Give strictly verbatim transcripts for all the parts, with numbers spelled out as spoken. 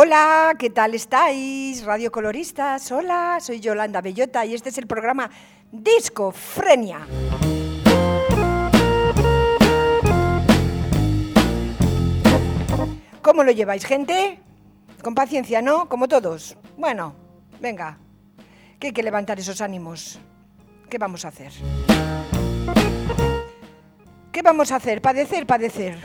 Hola, ¿qué tal estáis? Radio Coloristas, hola, soy Yolanda Bellota y este es el programa Discofrenia. ¿Cómo lo lleváis, gente? Con paciencia, ¿no? Como todos. Bueno, venga, que hay que levantar esos ánimos. ¿Qué vamos a hacer? ¿Qué vamos a hacer? Padecer, padecer.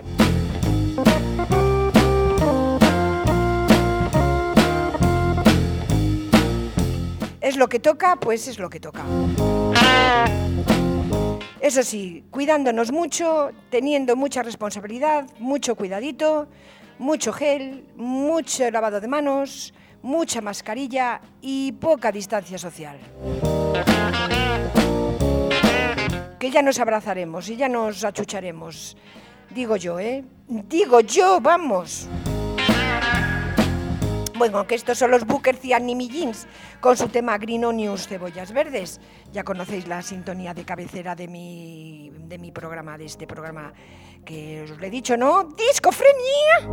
¿Es lo que toca? Pues es lo que toca. Eso sí, cuidándonos mucho, teniendo mucha responsabilidad, mucho cuidadito, mucho gel, mucho lavado de manos, mucha mascarilla y poca distancia social. Que ya nos abrazaremos y ya nos achucharemos. Digo yo, ¿eh? Digo yo, vamos. Bueno, que estos son los Bookers y Annie Jeans con su tema Green Onions, cebollas verdes. Ya conocéis la sintonía de cabecera de mi, de mi programa, de este programa que os lo he dicho, ¿no? ¡Discofrenia!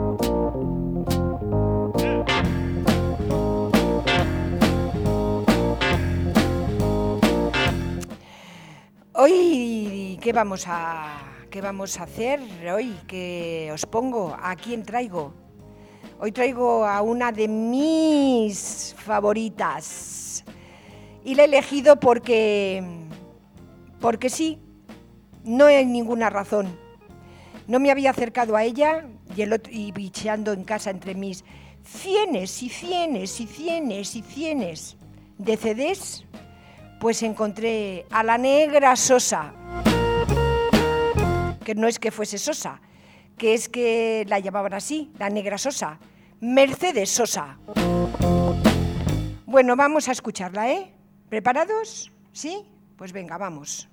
Hoy, ¿qué vamos a, qué vamos a hacer hoy? ¿Qué os pongo? ¿A quién traigo? Hoy traigo a una de mis favoritas y la he elegido porque, porque sí, no hay ninguna razón. No me había acercado a ella y, el otro, y bicheando en casa entre mis cienes y cienes y cienes y cienes de C Ds, pues encontré a la Negra Sosa, que no es que fuese Sosa, que es que la llamaban así, la Negra Sosa, Mercedes Sosa. Bueno, vamos a escucharla, ¿eh? ¿Preparados? ¿Sí? Pues venga, vamos.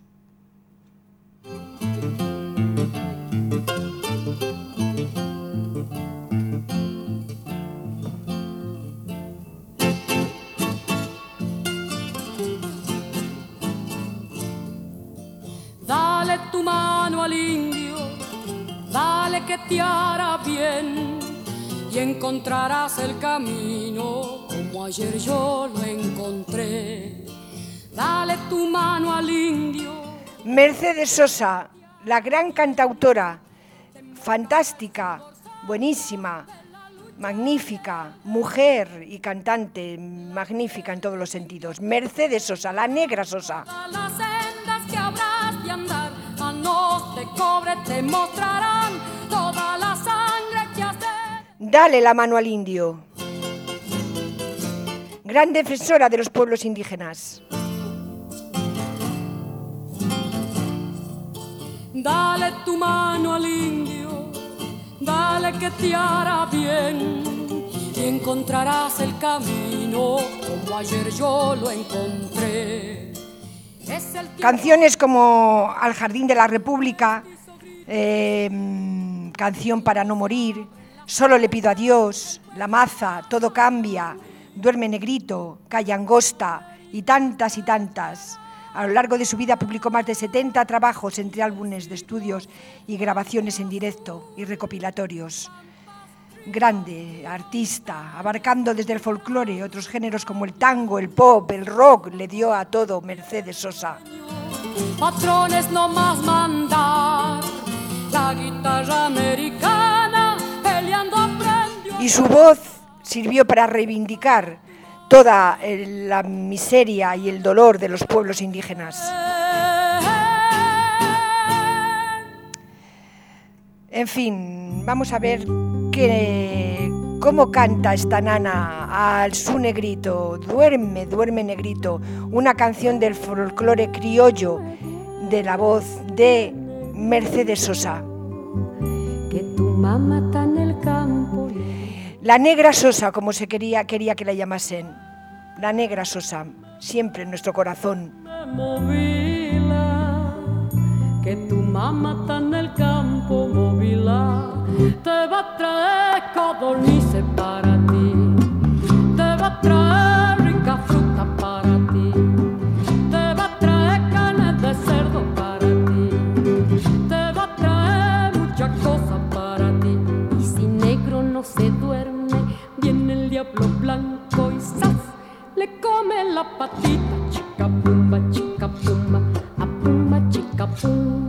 Dale tu mano al indio, dale que te hará bien y encontrarás el camino como ayer yo lo encontré. Dale tu mano al indio. Mercedes Sosa, la gran cantautora, fantástica, buenísima, magnífica, mujer y cantante, magnífica en todos los sentidos. Mercedes Sosa, la Negra Sosa. Las sendas que habrás de andar, manos de cobre te mostrarán toda la sangre que has de... Dale la mano al indio. Gran defensora de los pueblos indígenas. Dale tu mano al indio, dale que te hará bien y encontrarás el camino como ayer yo lo encontré. Es el Canciones como Al Jardín de la República, eh, Canción para no morir, Solo le pido a Dios, La Maza, Todo cambia, Duerme negrito, Calle angosta y tantas y tantas. A lo largo de su vida publicó más de setenta trabajos entre álbumes de estudios y grabaciones en directo y recopilatorios. Grande, artista, abarcando desde el folclore otros géneros como el tango, el pop, el rock, le dio a todo Mercedes Sosa. Patrones no más mandar, la guitarra americana peleando aprendió. Y su voz sirvió para reivindicar toda la miseria y el dolor de los pueblos indígenas. En fin, vamos a ver que, cómo canta esta nana al su negrito, Duerme, duerme negrito, una canción del folclore criollo de la voz de Mercedes Sosa. Que tu mamá está en el campo. La Negra Sosa, como se quería, quería que la llamasen. La Negra Sosa, siempre en nuestro corazón. Movila, que tu mamá está en el campo, movila, te va a traer codornices para ti, te va a traer rica fruta para ti, te va a traer carne de cerdo para ti, te va a traer muchas cosas para ti. Y si negro no se duerme, viene el blanco y ¡zas! Le come la patita, chica pumba, chica pumba, a pumba, chica pum.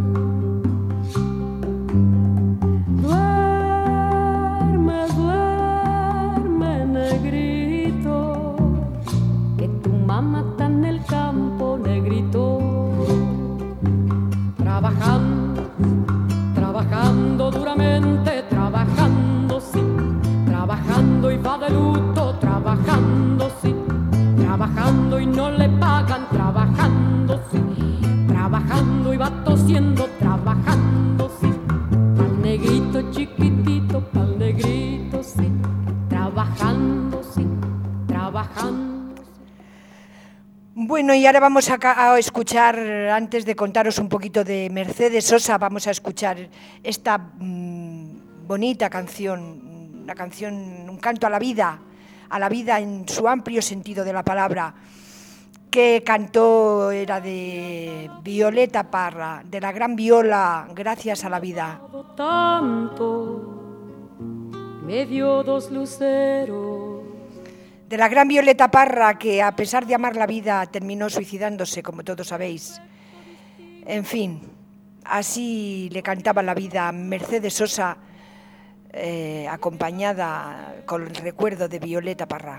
Duerme, duerme, negrito, que tu mamá está en el campo, negrito. Trabajando, trabajando duramente, trabajando, sí, trabajando y va de luto, trabajando, sí, trabajando y no le pagan, trabajando, sí, trabajando y va tosiendo, trabajando, sí, pa'l negrito chiquitito, pa'l negrito, sí, trabajando, sí, trabajando. Bueno, y ahora vamos a, a escuchar, antes de contaros un poquito de Mercedes Sosa, vamos a escuchar esta mmm, bonita canción, una canción, un canto a la vida, a la vida en su amplio sentido de la palabra, que cantó, era de Violeta Parra, de la gran viola, Gracias a la vida. Tanto, me dio dos luceros. De la gran Violeta Parra, que a pesar de amar la vida terminó suicidándose, como todos sabéis. En fin, así le cantaba la vida Mercedes Sosa, eh, acompañada con el recuerdo de Violeta Parra.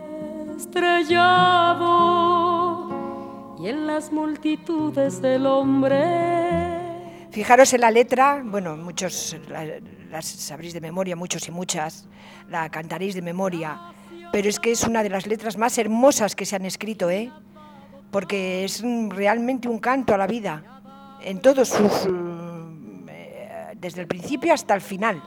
Estrellado y en las multitudes del hombre. Fijaros en la letra, bueno, muchos la, las sabréis de memoria, muchos y muchas, la cantaréis de memoria. Pero es que es una de las letras más hermosas que se han escrito, ¿eh? Porque es realmente un canto a la vida, en todos sus... Eh, desde el principio hasta el final.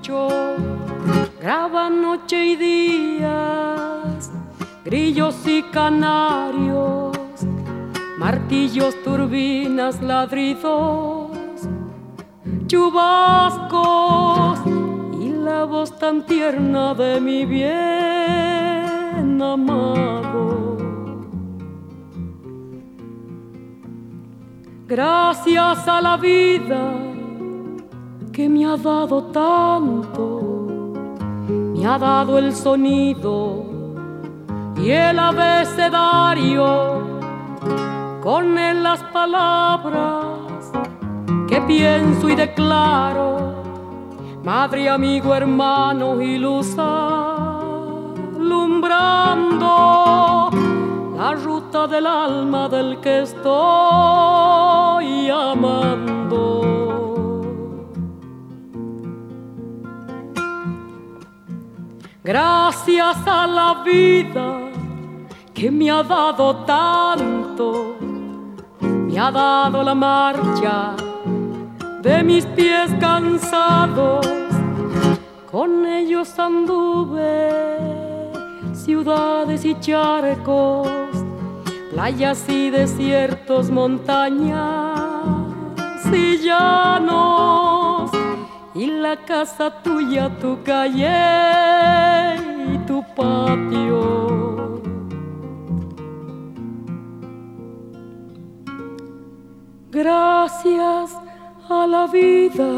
Graba noche y días, grillos y canarios, martillos, turbinas, ladridos, chubascos y la voz tan tierna de mi bien amado. Gracias a la vida que me ha dado tanto, me ha dado el sonido y el abecedario, con él las palabras que pienso y declaro, madre, amigo, hermano y luz alumbrando la ruta del alma del que estoy amando. Gracias a la vida que me ha dado tanto, me ha dado la marcha de mis pies cansados, con ellos anduve ciudades y charcos, playas y desiertos, montañas y llanos, y la casa tuya, tu calle y tu patio. Gracias a la vida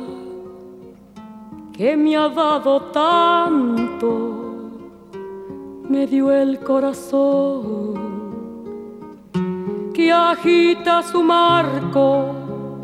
que me ha dado tanto, me dio el corazón que agita su marco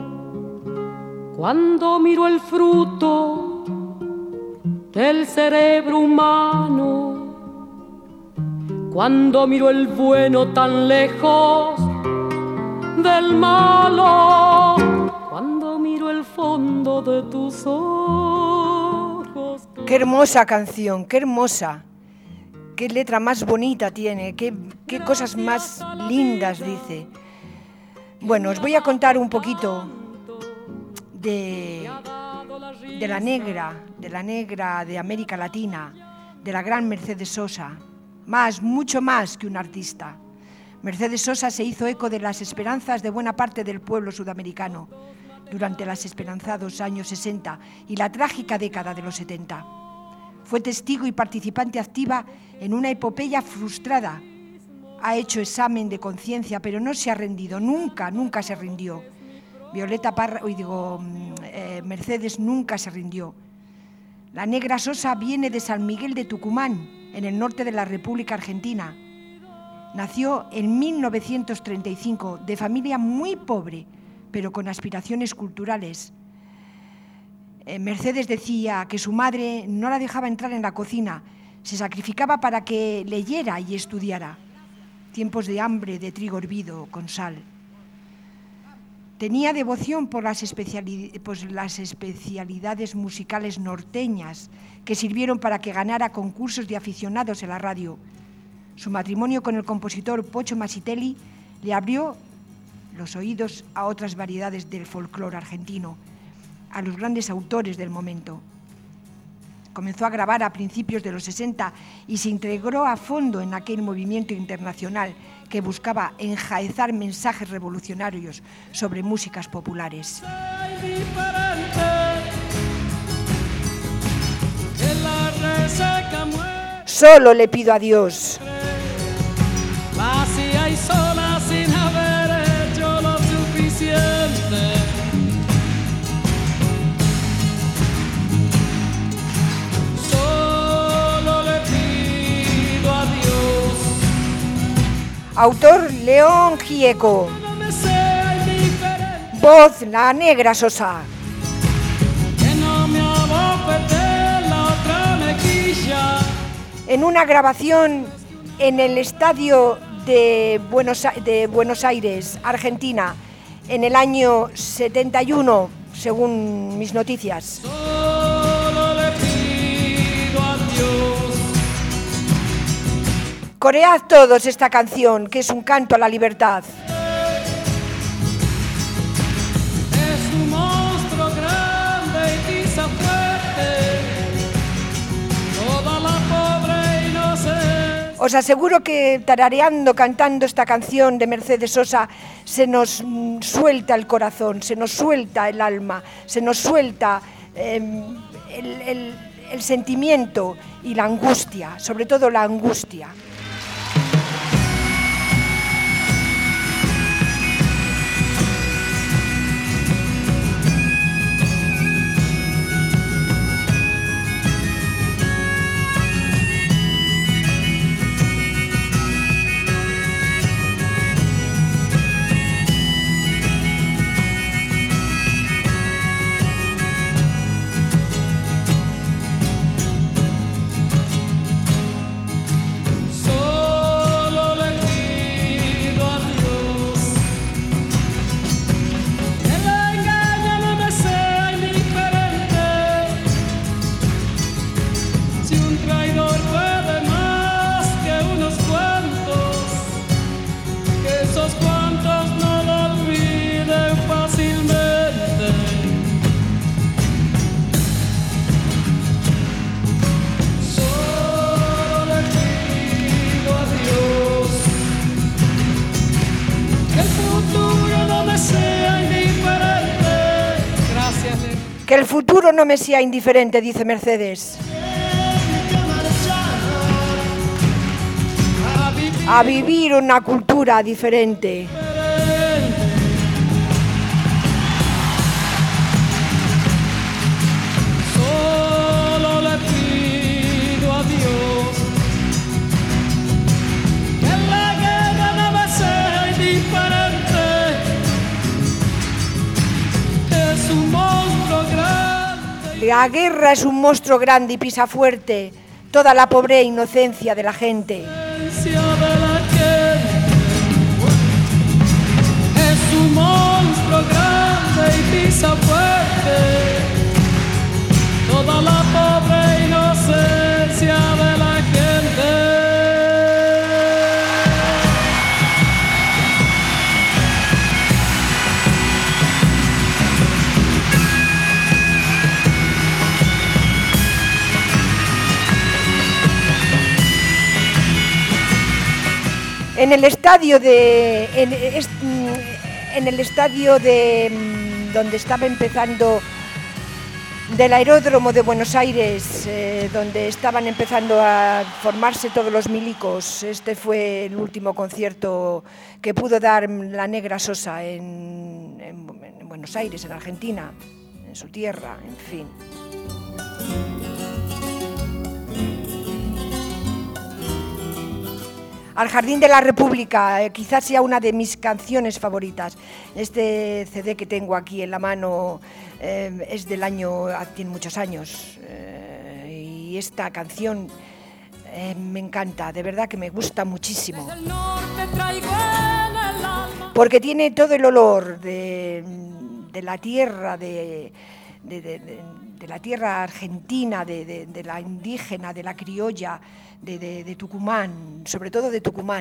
cuando miro el fruto del cerebro humano, cuando miro el bueno tan lejos del malo, cuando miro el fondo de tus ojos. Qué hermosa canción, qué hermosa. Qué letra más bonita tiene, qué, qué cosas más lindas dice. Bueno, os voy a contar un poquito de, de la negra, de la negra de América Latina, de la gran Mercedes Sosa. Más, mucho más que un artista. Mercedes Sosa se hizo eco de las esperanzas de buena parte del pueblo sudamericano durante los esperanzados años sesenta y la trágica década de los setenta. Fue testigo y participante activa en una epopeya frustrada. Ha hecho examen de conciencia, pero no se ha rendido, nunca, nunca se rindió. Violeta Parra, hoy digo, eh, Mercedes nunca se rindió. La negra Sosa viene de San Miguel de Tucumán, en el norte de la República Argentina. Nació en mil novecientos treinta y cinco, de familia muy pobre, pero con aspiraciones culturales. Eh, Mercedes decía que su madre no la dejaba entrar en la cocina, se sacrificaba para que leyera y estudiara. Tiempos de hambre, de trigo hervido con sal. Tenía devoción por las, especialidades, por las especialidades musicales norteñas que sirvieron para que ganara concursos de aficionados en la radio. Su matrimonio con el compositor Pocho Masitelli le abrió los oídos a otras variedades del folclore argentino, a los grandes autores del momento. Comenzó a grabar a principios de los sesenta y se integró a fondo en aquel movimiento internacional que buscaba enjaezar mensajes revolucionarios sobre músicas populares. Solo le pido a Dios. Vacía y sola sin haber hecho lo suficiente. Solo le pido a Dios. Autor León Gieco. No me sea indiferente. Voz La Negra Sosa. Que no me abofete la otra mejilla. En una grabación en el estadio de Buenos, de Buenos Aires, Argentina, en el año setenta y uno, según mis noticias. Solo le pido a Dios. Coread todos esta canción, que es un canto a la libertad. Es un monstruo grande y quizá fuerte. Toda la pobre inocencia. Os aseguro que tarareando, cantando esta canción de Mercedes Sosa, se nos mm, suelta el corazón, se nos suelta el alma, se nos suelta eh, el, el, el sentimiento y la angustia, sobre todo la angustia. Que el futuro no me sea indiferente, dice Mercedes. A vivir una cultura diferente. Solo le pido a Dios que la guerra no me sea indiferente. Es un monstruo grande. La guerra es un monstruo grande y pisa fuerte toda la pobre inocencia de la gente. De la gente. Es un monstruo grande y pisa fuerte toda la pobre inocencia de la gente. En el estadio de en, en el estadio de donde estaba empezando del aeródromo de Buenos Aires, eh, donde estaban empezando a formarse todos los milicos. Este fue el último concierto que pudo dar la Negra Sosa en, en, en Buenos Aires, en Argentina, en su tierra, en fin. Al Jardín de la República, eh, quizás sea una de mis canciones favoritas. Este C D que tengo aquí en la mano eh, es del año, tiene muchos años, eh, y esta canción eh, me encanta, de verdad que me gusta muchísimo. Porque tiene todo el olor de, de la tierra, de, de, de, de, de la tierra argentina, de, de, de la indígena, de la criolla, de, de, de Tucumán, sobre todo de Tucumán.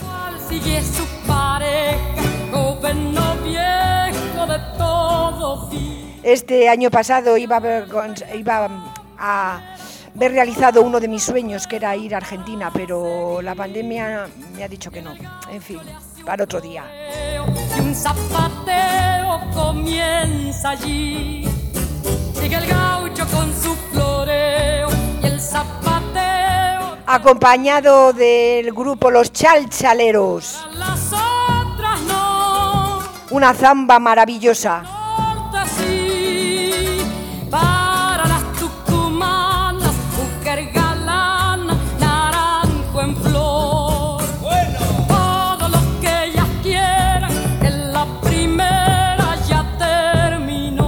Este año pasado iba a haber, iba a haber realizado uno de mis sueños, que era ir a Argentina, pero la pandemia me ha dicho que no. En fin, para otro día. Y un zapateo comienza allí. Sigue el gaucho con su floreo y el zapateo, acompañado del grupo Los Chalchaleros. Las otras no. Una zamba maravillosa. Norte, sí, para las tucumanas, mujer galana, naranjo en flor. Bueno. Todo lo que ellas quieran, en la primera ya terminó.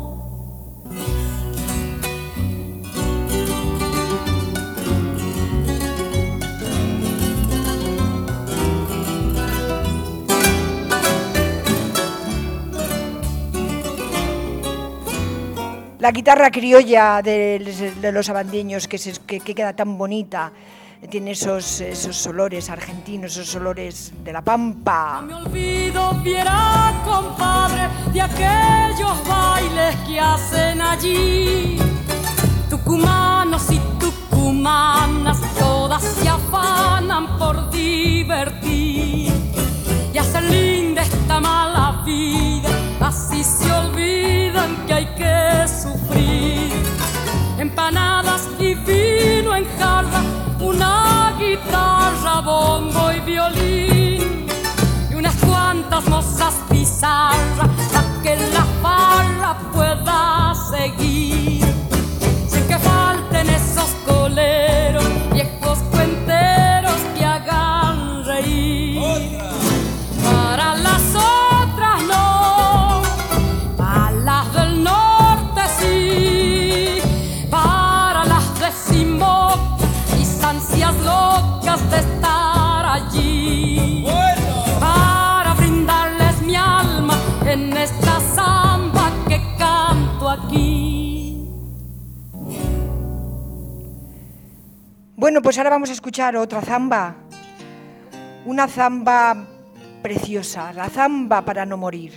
La guitarra criolla de, de los abandeños, que, se, que, que queda tan bonita, tiene esos, esos olores argentinos, esos olores de la pampa. No me olvido, viera, compadre, de aquellos bailes que hacen allí. Tucumanos y tucumanas, todas se afanan por divertir y hacen linda esta mala vida, así se olvidan que hay que sufrir. Empanadas y vino en jarra, una guitarra, bombo y violín, y unas cuantas mozas pizarras para que la farra pueda seguir, sin que falten esos coleros, viejos cuenteros que hagan reír. ¡Otra! Para las otras no, para las del norte sí, para las de Simón, mis ansias locas de estar allí. Bueno. Para brindarles mi alma en esta samba que canto aquí. Bueno, pues ahora vamos a escuchar otra zamba, una zamba preciosa, la zamba para no morir.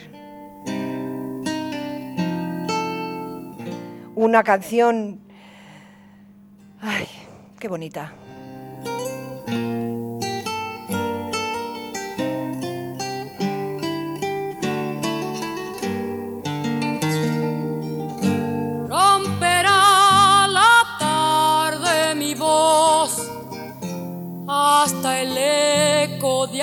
Una canción, ay, qué bonita. Romperá la tarde mi voz hasta el eco de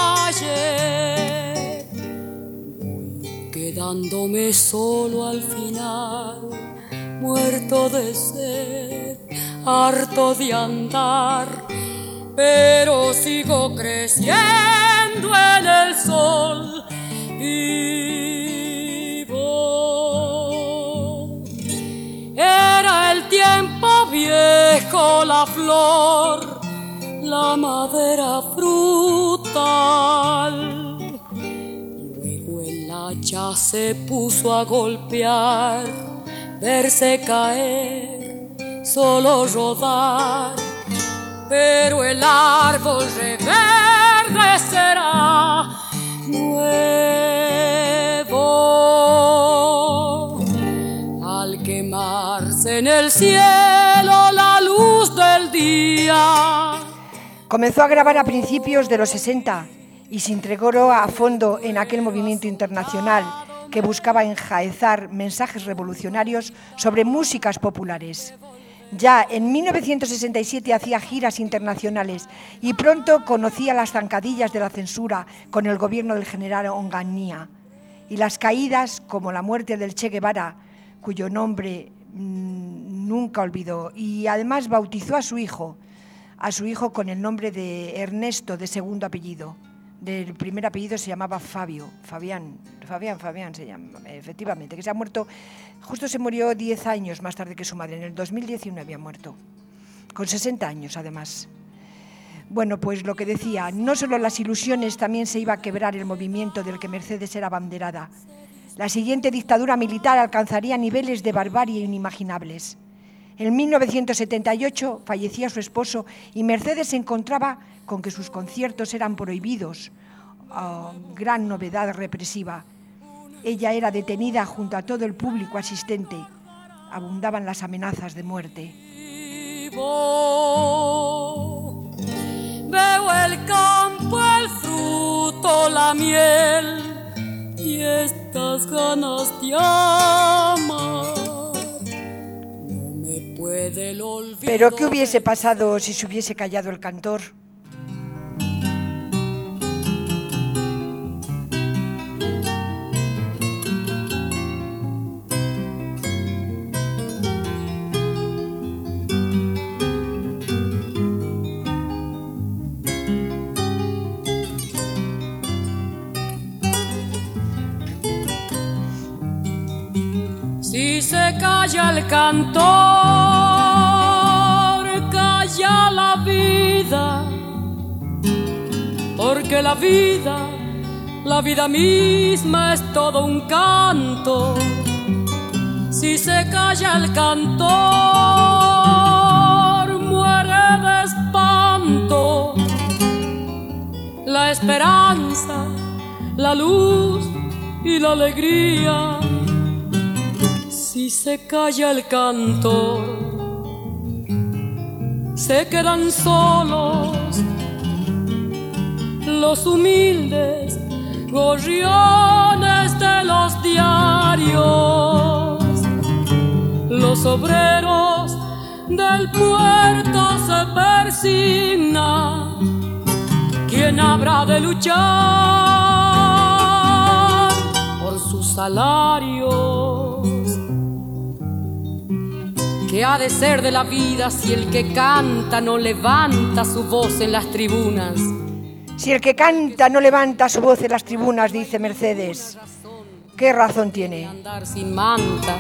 ayer, quedándome solo al final, muerto de sed, harto de andar, pero sigo creciendo en el sol vivo. Era el tiempo viejo, la flor, la madera frutal. Luego el hacha se puso a golpear, verse caer, solo rodar, pero el árbol reverdecerá nuevo al quemarse en el cielo la luz del día. Comenzó a grabar a principios de los sesenta y se integró a fondo en aquel movimiento internacional que buscaba enjaezar mensajes revolucionarios sobre músicas populares. Ya en mil novecientos sesenta y siete hacía giras internacionales y pronto conocía las zancadillas de la censura con el gobierno del general Onganía y las caídas como la muerte del Che Guevara, cuyo nombre mmm, nunca olvidó, y además bautizó a su hijo, a su hijo con el nombre de Ernesto, de segundo apellido. Del primer apellido se llamaba Fabio, Fabián, Fabián, Fabián se llama, efectivamente, que se ha muerto, justo se murió diez años más tarde que su madre, en el dos mil diecinueve ha muerto, con sesenta años además. Bueno, pues lo que decía, no solo las ilusiones, también se iba a quebrar el movimiento del que Mercedes era abanderada. La siguiente dictadura militar alcanzaría niveles de barbarie inimaginables. En mil novecientos setenta y ocho fallecía su esposo y Mercedes se encontraba con que sus conciertos eran prohibidos, oh, gran novedad represiva. Ella era detenida junto a todo el público asistente. Abundaban las amenazas de muerte. Veo el campo, el fruto, la miel y estas ganas de amar. No me puede el olvido. Pero ¿qué hubiese pasado si se hubiese callado el cantor? Si se calla el cantor, calla la vida, porque la vida, la vida misma es todo un canto. Si se calla el cantor, muere de espanto la esperanza, la luz y la alegría. Si se calla el cantor, se quedan solos los humildes gorriones de los diarios. Los obreros del puerto se persignan. ¿Quién habrá de luchar por sus salarios? ¿Qué ha de ser de la vida si el que canta no levanta su voz en las tribunas? Si el que canta no levanta su voz en las tribunas, dice Mercedes. ¿Qué razón tiene? Andar sin manta.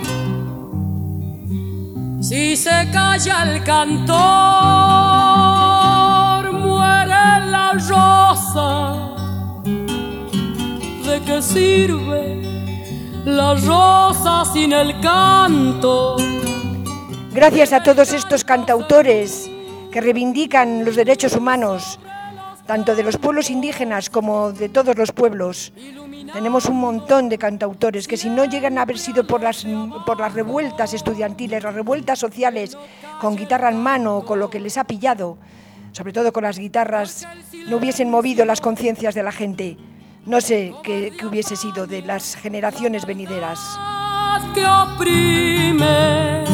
Si se calla el cantor, muere la rosa. ¿De qué sirve la rosa sin el canto? Gracias a todos estos cantautores que reivindican los derechos humanos, tanto de los pueblos indígenas como de todos los pueblos. Tenemos un montón de cantautores que si no llegan a haber sido por las, por las revueltas estudiantiles, las revueltas sociales, con guitarra en mano, con lo que les ha pillado, sobre todo con las guitarras, no hubiesen movido las conciencias de la gente. No sé qué, qué hubiese sido de las generaciones venideras. Que oprime,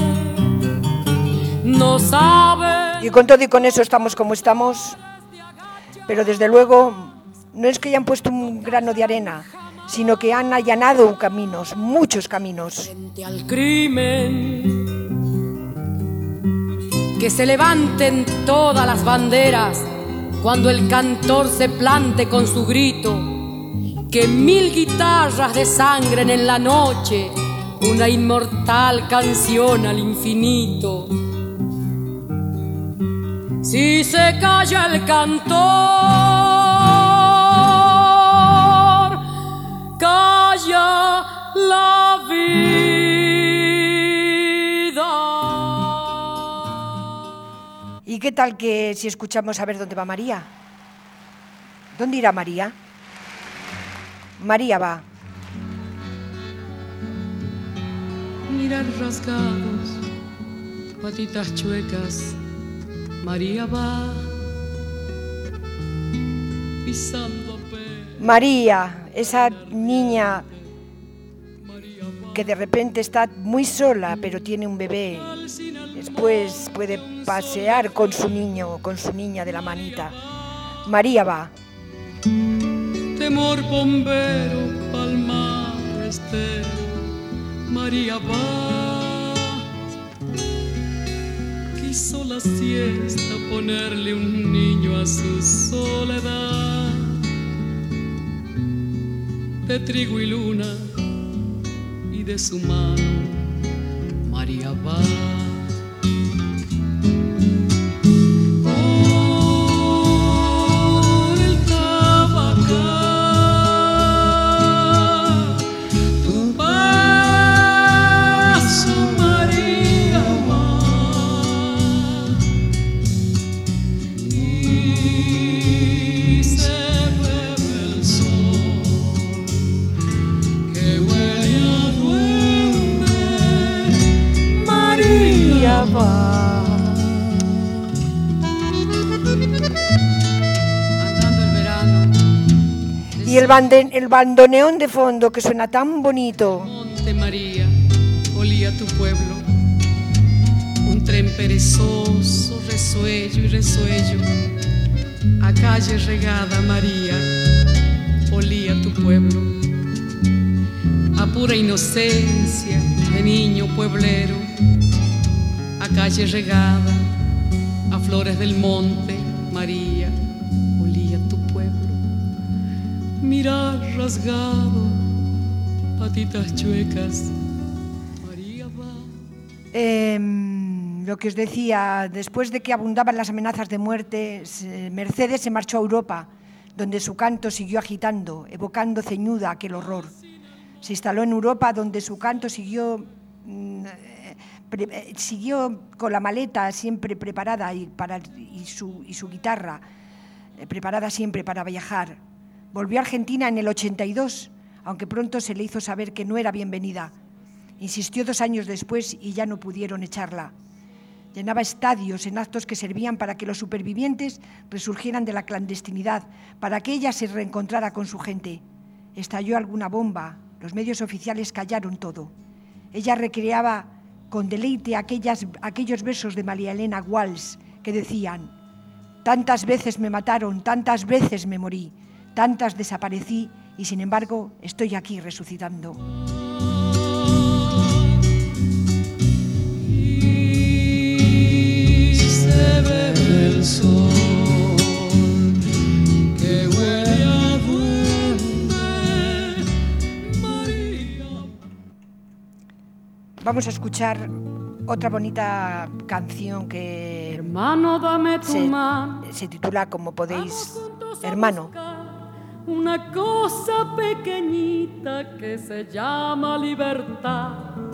no sabe. Y con todo y con eso estamos como estamos, pero desde luego no es que hayan puesto un grano de arena, sino que han allanado caminos, muchos caminos. Frente al crimen, que se levanten todas las banderas cuando el cantor se plante con su grito, que mil guitarras desangren en la noche una inmortal canción al infinito. Si se calla el cantor, calla la vida. ¿Y qué tal que si escuchamos a ver dónde va María? ¿Dónde irá María? María va. Mirar rasgados, patitas chuecas, María va pisando apenas. María, esa niña que de repente está muy sola, pero tiene un bebé. Después puede pasear con su niño, con su niña de la manita. María va. Temor bombero, palmar estero, María va. hizo la siesta ponerle un niño a su soledad. De trigo y luna y de su mano María va. Y el, bande, el bandoneón de fondo que suena tan bonito. Monte María, olía tu pueblo. Un tren perezoso, resuello y resuello. A calle regada María, olía tu pueblo. A pura inocencia de niño pueblero. A calle regada, a flores del monte María, olía tu pueblo. Mirar rasgado, patitas chuecas, María va. Eh, lo que os decía, después de que abundaban las amenazas de muerte, Mercedes se marchó a Europa, donde su canto siguió agitando, evocando ceñuda aquel horror. Se instaló en Europa, donde su canto siguió, eh, pre, siguió con la maleta siempre preparada y, para, y, su, y su guitarra eh, preparada siempre para viajar. Volvió a Argentina en el ochenta y dos, aunque pronto se le hizo saber que no era bienvenida. Insistió dos años después y ya no pudieron echarla. Llenaba estadios en actos que servían para que los supervivientes resurgieran de la clandestinidad, para que ella se reencontrara con su gente. Estalló alguna bomba, los medios oficiales callaron todo. Ella recreaba con deleite aquellas, aquellos versos de María Elena Walsh que decían: tantas veces me mataron, tantas veces me morí, tantas desaparecí y sin embargo estoy aquí resucitando. Y se ve el sol que huele a duende, María. Vamos a escuchar otra bonita canción que Hermano, dame tu se, mano. se titula, como podéis, Hermano. Una cosa pequeñita que se llama libertad.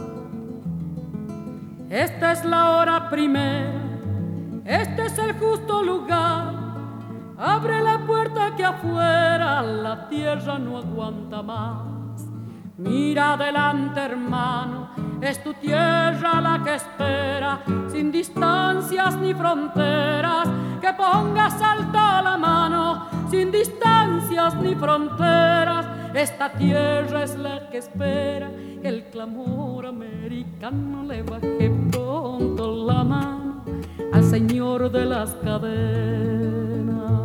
Esta es la hora primera, este es el justo lugar. Abre la puerta que afuera la tierra no aguanta más. Mira adelante, hermano, es tu tierra la que espera, sin distancias ni fronteras, que pongas alta la mano, sin distancias ni fronteras. Esta tierra es la que espera que el clamor americano le baje pronto la mano al señor de las cadenas.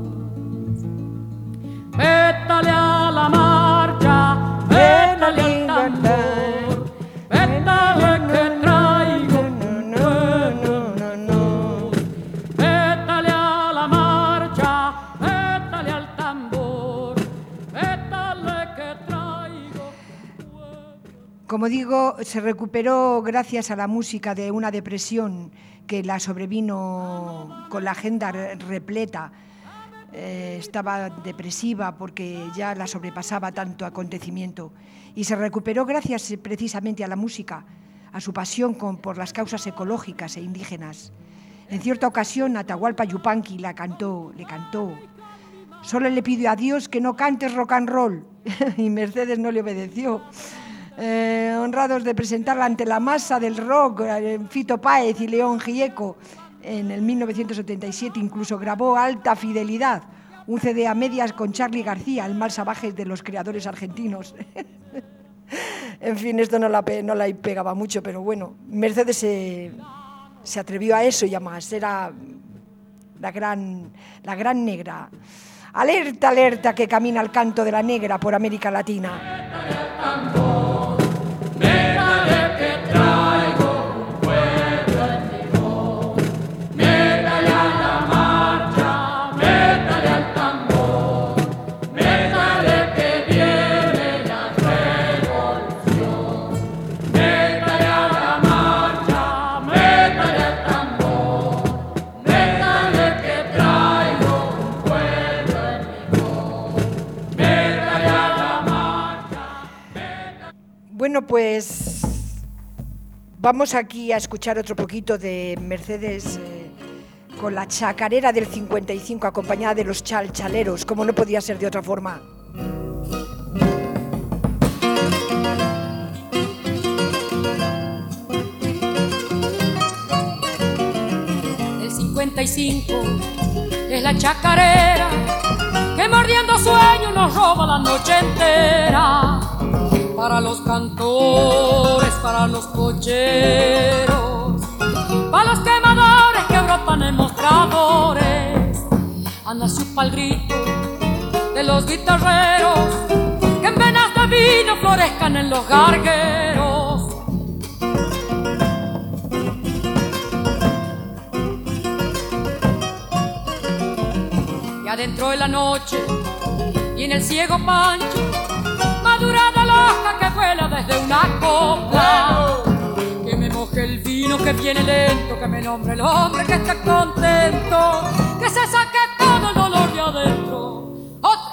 Vétale a la marcha, vétale al tambor, vétale que traigo un pueblo. Vétale a la marcha, vétale al tambor, vétale que traigo un pueblo. Como digo, se recuperó gracias a la música de una depresión que la sobrevino con la agenda repleta. Eh, estaba depresiva porque ya la sobrepasaba tanto acontecimiento, y se recuperó gracias precisamente a la música, a su pasión con, por las causas ecológicas e indígenas. En cierta ocasión Atahualpa Yupanqui la cantó, le cantó: solo le pido a Dios que no cantes rock and roll, y Mercedes no le obedeció. Eh, honrados de presentarla ante la masa del rock, eh, Fito Páez y León Gieco. En el mil novecientos setenta y siete incluso grabó Alta Fidelidad, un C D a medias con Charly García, el más salvaje de los creadores argentinos. En fin, esto no la, no la pegaba mucho, pero bueno, Mercedes se, se atrevió a eso y a más. Era la gran, la gran negra. Alerta, alerta, que camina el canto de la negra por América Latina. Vétale que traigo un pueblo en timón. Bueno, pues vamos aquí a escuchar otro poquito de Mercedes eh, con la chacarera del cincuenta y cinco, acompañada de los chalchaleros, como no podía ser de otra forma. El cincuenta y cinco es la chacarera que mordiendo sueños nos roba la noche entera. Para los cantores, para los cocheros, para los quemadores que brotan en mostradores, anda su pa'l grito de los guitarreros que en venas de vino florezcan en los gargueros. Y adentro de la noche y en el ciego Pancho, madurada loca que vuela desde una copla, que me moje el vino que viene lento, que me nombre el hombre que esté contento, que se saque todo el dolor de adentro. ¡Otra!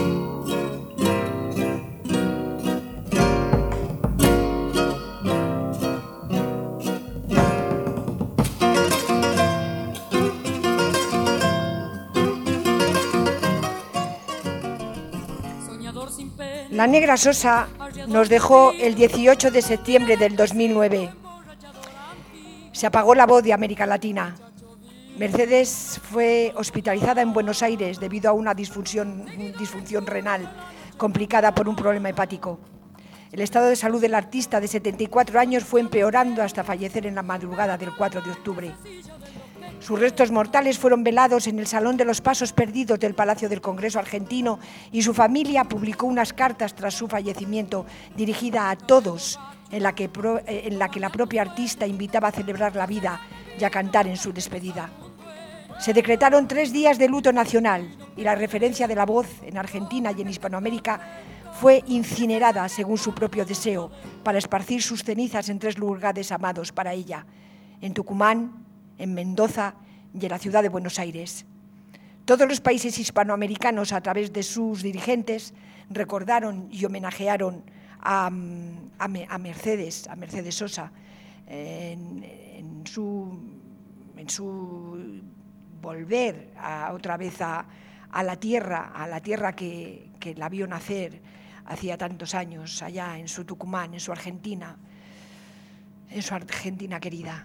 La Negra Sosa nos dejó el dieciocho de septiembre del dos mil nueve. Se apagó la voz de América Latina. Mercedes fue hospitalizada en Buenos Aires debido a una disfunción, disfunción renal complicada por un problema hepático. El estado de salud del artista de setenta y cuatro años fue empeorando hasta fallecer en la madrugada del cuatro de octubre. Sus restos mortales fueron velados en el Salón de los Pasos Perdidos del Palacio del Congreso argentino y su familia publicó unas cartas tras su fallecimiento dirigida a todos, en la que, pro, en la que la propia artista invitaba a celebrar la vida y a cantar en su despedida. Se decretaron tres días de luto nacional y la referencia de la voz en Argentina y en Hispanoamérica fue incinerada según su propio deseo para esparcir sus cenizas en tres lugares amados para ella, en Tucumán, en Mendoza y en la ciudad de Buenos Aires. Todos los países hispanoamericanos, a través de sus dirigentes, recordaron y homenajearon a, a, a Mercedes, a Mercedes Sosa, en, en, su, en su volver a, otra vez a, a la tierra, a la tierra que, que la vio nacer hacía tantos años, allá en su Tucumán, en su Argentina, en su Argentina querida.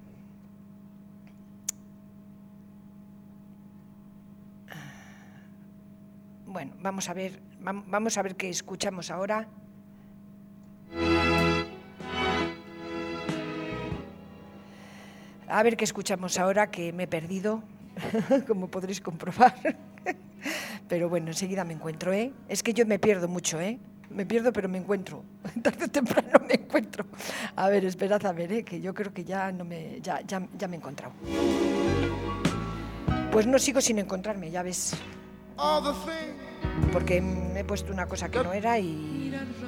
Bueno, vamos a ver, vamos a ver qué escuchamos ahora. A ver qué escuchamos ahora, que me he perdido, como podréis comprobar. Pero bueno, enseguida me encuentro, ¿eh? Es que yo me pierdo mucho, ¿eh? Me pierdo, pero me encuentro. Tarde o temprano me encuentro. A ver, esperad a ver, ¿eh? Que yo creo que ya, no me, ya, ya, ya me he encontrado. Pues no sigo sin encontrarme, ya ves. Porque me he puesto una cosa que no era y...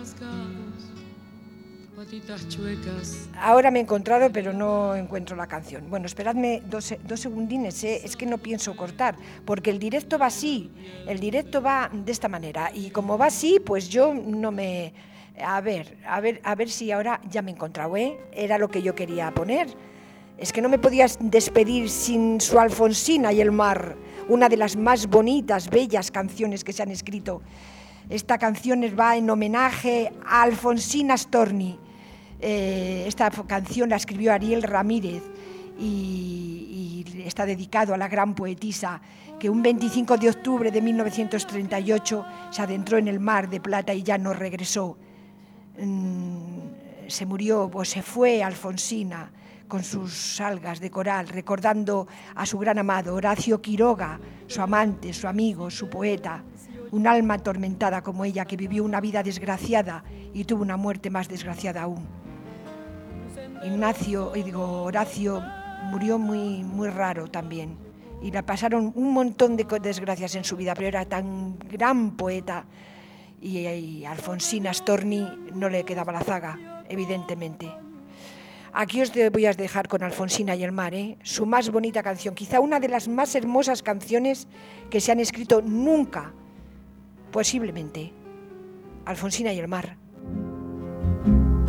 Ahora me he encontrado, pero no encuentro la canción. Bueno, esperadme dos, dos segundines, ¿eh? Es que no pienso cortar, porque el directo va así, el directo va de esta manera, y como va así, pues yo no me... A ver, a ver, a ver si ahora ya me he encontrado, ¿eh? Era lo que yo quería poner. Es que no me podías despedir sin su Alfonsina y el mar, una de las más bonitas, bellas canciones que se han escrito. Esta canción va en homenaje a Alfonsina Storni. Eh, esta canción la escribió Ariel Ramírez y, y está dedicado a la gran poetisa que un veinticinco de octubre de mil novecientos treinta y ocho se adentró en el mar de Plata y ya no regresó. Mm, se murió o se fue Alfonsina con sus algas de coral, recordando a su gran amado Horacio Quiroga, su amante, su amigo, su poeta, un alma atormentada como ella que vivió una vida desgraciada y tuvo una muerte más desgraciada aún. Ignacio, digo, Horacio murió muy, muy raro también y le pasaron un montón de desgracias en su vida, pero era tan gran poeta y, y a Alfonsina Storni no le quedaba la zaga, evidentemente. Aquí os voy a dejar con Alfonsina y el mar, ¿eh? Su más bonita canción, quizá una de las más hermosas canciones que se han escrito nunca, posiblemente. Alfonsina y el mar.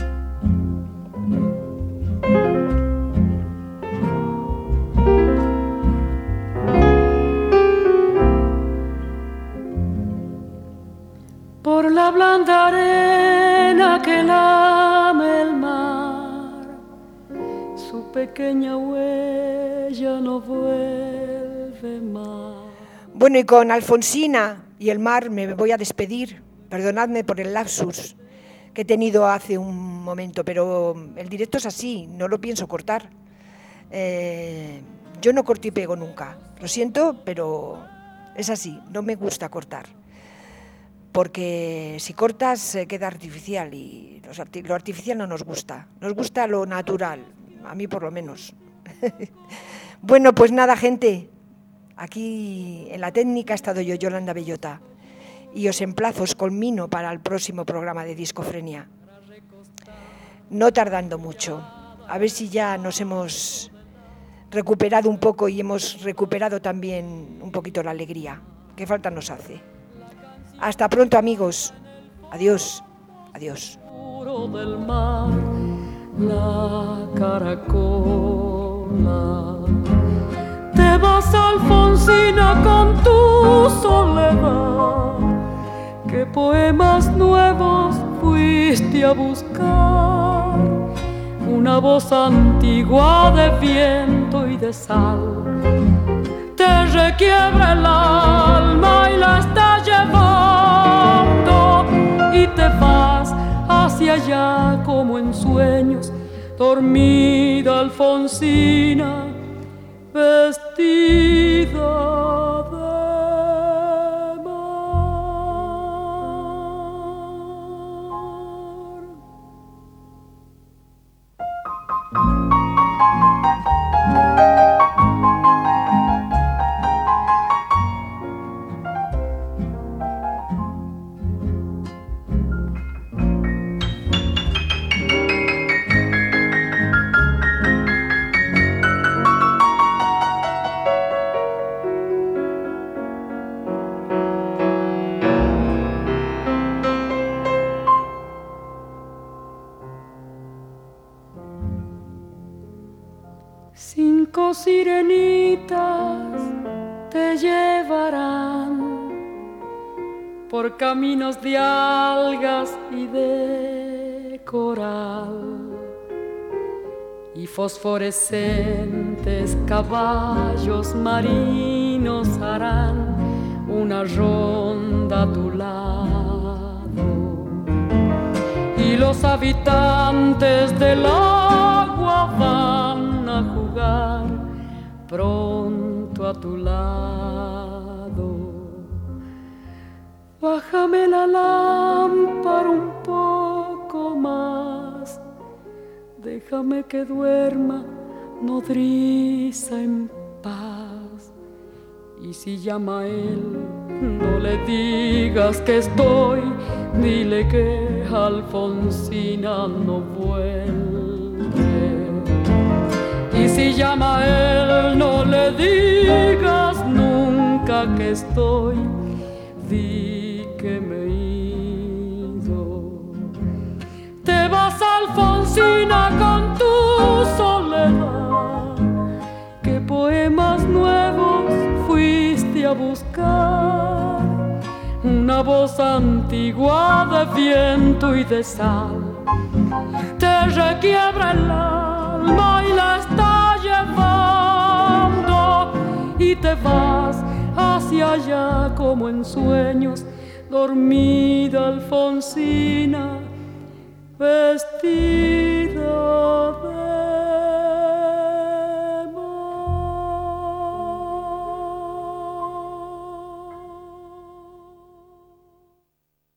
la blanda arena que lame el mar, su pequeña huella no vuelve más. Bueno, y con Alfonsina y el mar me voy a despedir. Perdonadme por el lapsus que he tenido hace un momento, pero el directo es así, no lo pienso cortar. Eh, yo no corto y pego nunca, lo siento, pero es así, no me gusta cortar. Porque si cortas eh, queda artificial y los arti- lo artificial no nos gusta, nos gusta lo natural, a mí por lo menos. Bueno, pues nada, gente, aquí en la técnica ha estado yo, Yolanda Bellota, y os emplazo, os culmino para el próximo programa de Discofrenia. No tardando mucho, a ver si ya nos hemos recuperado un poco y hemos recuperado también un poquito la alegría, que falta nos hace. Hasta pronto, amigos. Adiós. Adiós. Del mar, la caracola. Te vas, Alfonsina, con tu soledad. ¿Qué poemas nuevos fuiste a buscar? Una voz antigua de viento y de sal te requiebra el alma y la está llevando, y te vas hacia allá como en sueños, dormida Alfonsina, vestida de cinco sirenitas te llevarán por caminos de algas y de coral, y fosforescentes caballos marinos harán una ronda a tu lado, y los habitantes del agua van a jugar pronto a tu lado. Bájame la lámpara un poco más, déjame que duerma nodriza en paz. Y si llama a él, no le digas que estoy, dile que Alfonsina no vuelve. Y si llama a él, no le digas nunca que estoy, di que me he ido. Te vas, Alfonsina, con tu soledad. ¿Qué poemas nuevos fuiste a buscar? Una voz antigua de viento y de sal te requiebra el alma y la está llevando, y te vas hacia allá como en sueños, dormida Alfonsina, vestida de